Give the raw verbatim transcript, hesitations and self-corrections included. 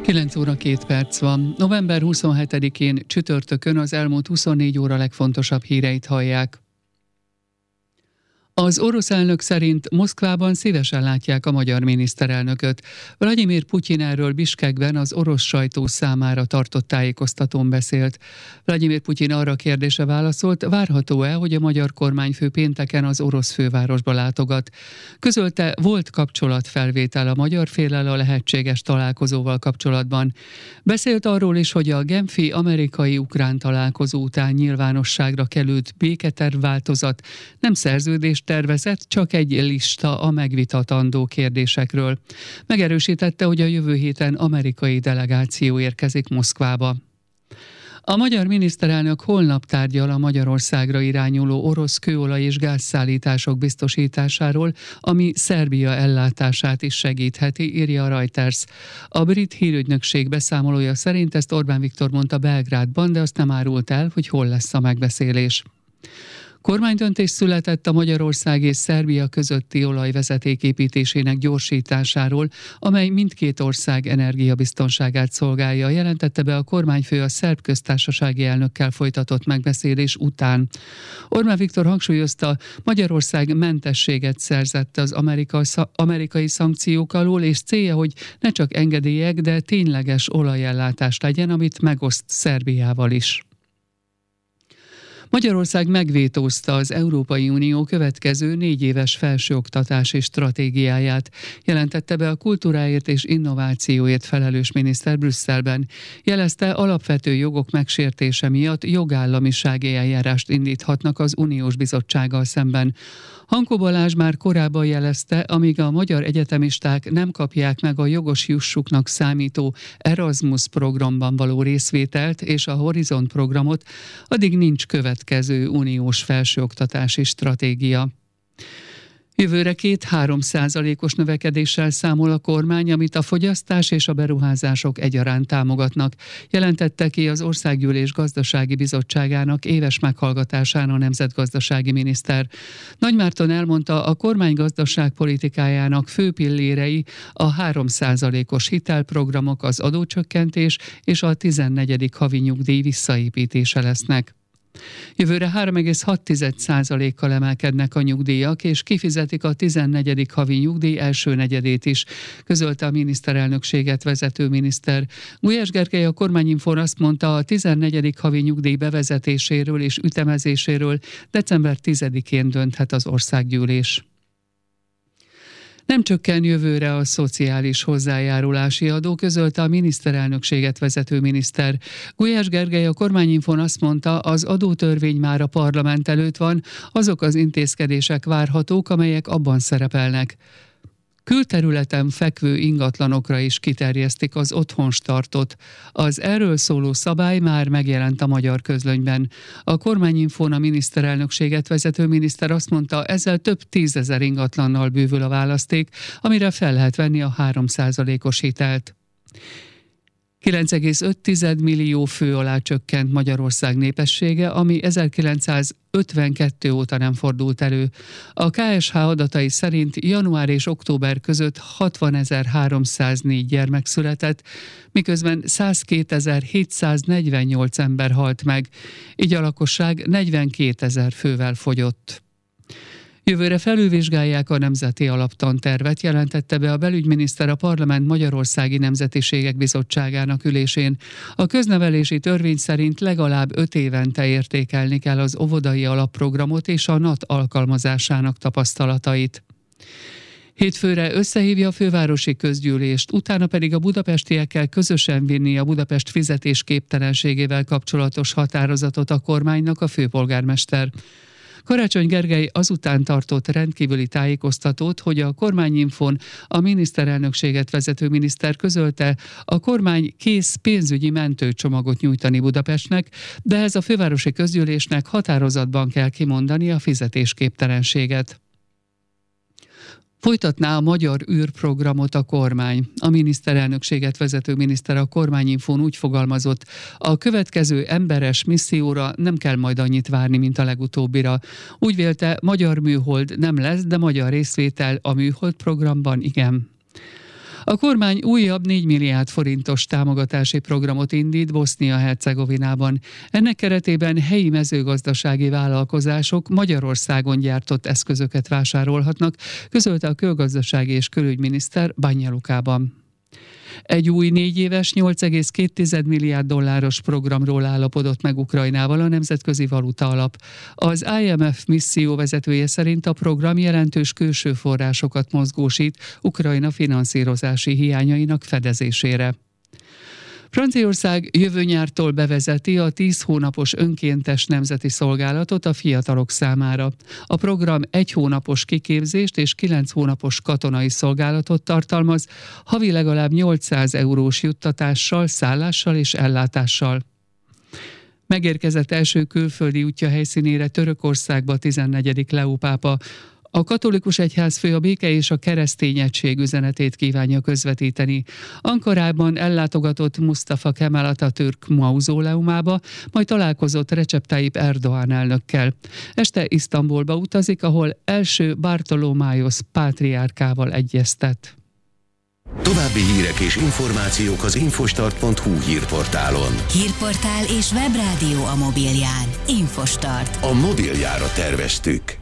kilenc óra két perc van. november huszonhetedikén csütörtökön az elmúlt huszonnégy óra legfontosabb híreit hallják. Az orosz elnök szerint Moszkvában szívesen látják a magyar miniszterelnököt. Vladimir Putyin erről Biskekben az orosz sajtó számára tartott tájékoztatón beszélt. Vladimir Putyin arra kérdése válaszolt, várható-e, hogy a magyar kormányfő pénteken az orosz fővárosba látogat. Közölte, volt kapcsolatfelvétel a magyar féllel a lehetséges találkozóval kapcsolatban. Beszélt arról is, hogy a genfi amerikai-ukrán találkozó után nyilvánosságra került béketerv változat nem szerződést tervezett, csak egy lista a megvitatandó kérdésekről. Megerősítette, hogy a jövő héten amerikai delegáció érkezik Moszkvába. A magyar miniszterelnök holnap tárgyal a Magyarországra irányuló orosz kőolaj és gázszállítások biztosításáról, ami Szerbia ellátását is segítheti, írja a Reuters. A brit hírügynökség beszámolója szerint ezt Orbán Viktor mondta Belgrádban, de azt nem árult el, hogy hol lesz a megbeszélés. Kormánydöntés született a Magyarország és Szerbia közötti olajvezeték építésének gyorsításáról, amely mindkét ország energiabiztonságát szolgálja, jelentette be a kormányfő a szerb köztársasági elnökkel folytatott megbeszélés után. Orbán Viktor hangsúlyozta, Magyarország mentességet szerzett az amerika, amerikai szankciók alól, és célja, hogy ne csak engedélyek, de tényleges olajellátás legyen, amit megoszt Szerbiával is. Magyarország megvétózta az Európai Unió következő négy éves felsőoktatási stratégiáját, jelentette be a kultúráért és innovációért felelős miniszter Brüsszelben. Jelezte, alapvető jogok megsértése miatt jogállamisági eljárást indíthatnak az Uniós Bizottsággal szemben. Hankó Balázs már korábban jelezte, amíg a magyar egyetemisták nem kapják meg a jogos jussuknak számító Erasmus programban való részvételt és a Horizont programot, addig nincs következő uniós felsőoktatási stratégia. Jövőre két-három százalékos növekedéssel számol a kormány, amit a fogyasztás és a beruházások egyaránt támogatnak, jelentette ki az Országgyűlés Gazdasági Bizottságának éves meghallgatásán a nemzetgazdasági miniszter. Nagy Márton elmondta, a kormány gazdaságpolitikájának fő pillérei a három százalékos hitelprogramok, az adócsökkentés és a tizennegyedik havi nyugdíj visszaépítése lesznek. Jövőre három egész hat százalékkal emelkednek a nyugdíjak, és kifizetik a tizennegyedik havi nyugdíj első negyedét is, közölte a miniszterelnökséget vezető miniszter. Gulyás Gergely a Kormányinfón azt mondta, a tizennegyedik havi nyugdíj bevezetéséről és ütemezéséről december tizedikén dönthet az országgyűlés. Nem csökken jövőre a szociális hozzájárulási adó, közölte a miniszterelnökséget vezető miniszter. Gulyás Gergely a Kormányinfón azt mondta, az adótörvény már a parlament előtt van, azok az intézkedések várhatók, amelyek abban szerepelnek. Külterületen fekvő ingatlanokra is kiterjesztik az otthonstartot. Az erről szóló szabály már megjelent a Magyar Közlönyben. A Kormányinfón a miniszterelnökséget vezető miniszter azt mondta, ezzel több tízezer ingatlannal bővül a választék, amire fel lehet venni a három százalékos hitelt. kilenc egész öt millió fő alá csökkent Magyarország népessége, ami ezerkilencszázötvenkettő óta nem fordult elő. A ká es há adatai szerint január és október között hatvanezer-háromszáznégy gyermek született, miközben százkétezer-hétszáznegyvennyolc ember halt meg, így a lakosság negyvenkétezer fővel fogyott. Jövőre felülvizsgálják a Nemzeti Alaptantervet, jelentette be a belügyminiszter a Parlament Magyarországi Nemzetiségek Bizottságának ülésén. A köznevelési törvény szerint legalább öt évente értékelni kell az óvodai alapprogramot és a NAT alkalmazásának tapasztalatait. Hétfőre összehívja a fővárosi közgyűlést, utána pedig a budapestiekkel közösen vinni a Budapest fizetésképtelenségével kapcsolatos határozatot a kormánynak a főpolgármester. Karácsony Gergely azután tartott rendkívüli tájékoztatót, hogy a Kormányinfón a miniszterelnökséget vezető miniszter közölte, a kormány kész pénzügyi mentőcsomagot nyújtani Budapestnek, de ez a fővárosi közgyűlésnek határozatban kell kimondani a fizetésképtelenséget. Folytatná a magyar űrprogramot a kormány. A miniszterelnökséget vezető miniszter a Kormányinfón úgy fogalmazott, a következő emberes misszióra nem kell majd annyit várni, mint a legutóbbira. Úgy vélte, magyar műhold nem lesz, de magyar részvétel a műhold programban igen. A kormány újabb négy milliárd forintos támogatási programot indít Bosznia-Hercegovinában. Ennek keretében helyi mezőgazdasági vállalkozások Magyarországon gyártott eszközöket vásárolhatnak, közölte a külgazdasági és külügyminiszter Banja Lukában. Egy új négyéves, nyolc egész két milliárd dolláros programról állapodott meg Ukrajnával a Nemzetközi Valuta Alap. Az I M F misszió vezetője szerint a program jelentős külső forrásokat mozgósít Ukrajna finanszírozási hiányainak fedezésére. Franciaország jövő nyártól bevezeti a tíz hónapos önkéntes nemzeti szolgálatot a fiatalok számára. A program egy hónapos kiképzést és kilenc hónapos katonai szolgálatot tartalmaz, havi legalább nyolcszáz eurós juttatással, szállással és ellátással. Megérkezett első külföldi útja helyszínére Törökországba tizennegyedik Leó pápa. A katolikus egyházfő a béke és a keresztény egység üzenetét kívánja közvetíteni. Ankarában ellátogatott Mustafa Kemal Atatürk mauzóleumába, majd találkozott Recep Tayyip Erdoğan elnökkel. Este Isztambulba utazik, ahol első Bartolomaios pátriárkával egyeztet. További hírek és információk az infostart pont hu hírportálon. Hírportál és webrádió a mobilján. Infostart. A mobiljára terveztük.